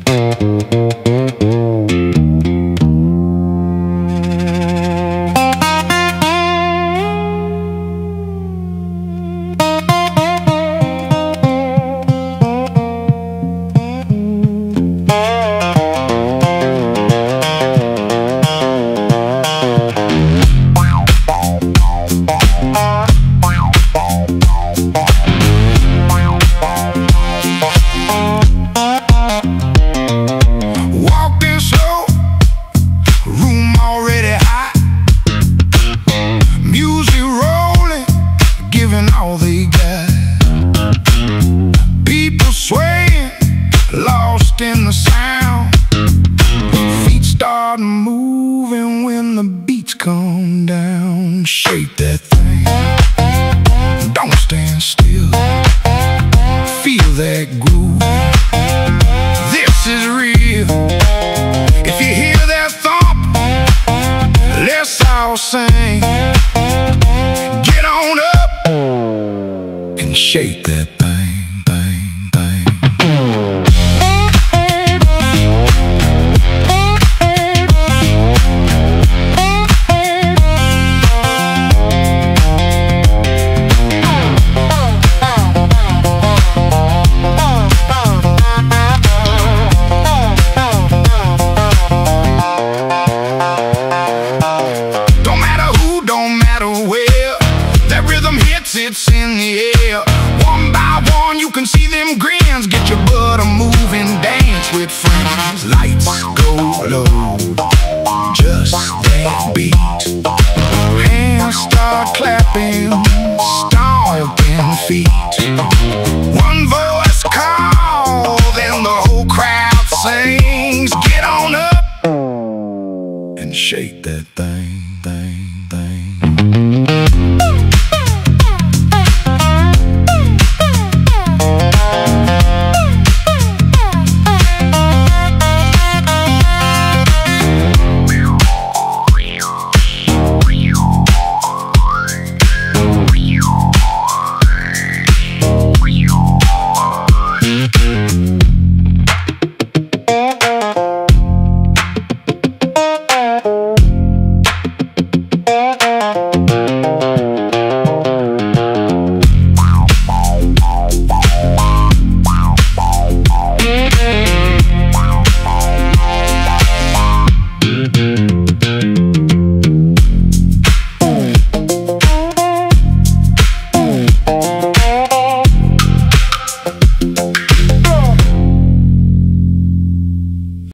All they got, people swaying, lost in the sound. Feet start moving when the beats come down. Shake that thing, don't stand still. Feel that groove, this is real. If you hear that thump, let's all sing. Get on up and shake that thing, thing, thing. Don't matter who, don't matter where, that rhythm hits, it's in the air. One by one you can see them grins. Get your butt a moving, dance with friends. Lights go low, just that beat. Hands start clapping, stomping feet. One voice call, then the whole crowd sings. Get on up and shake that thing.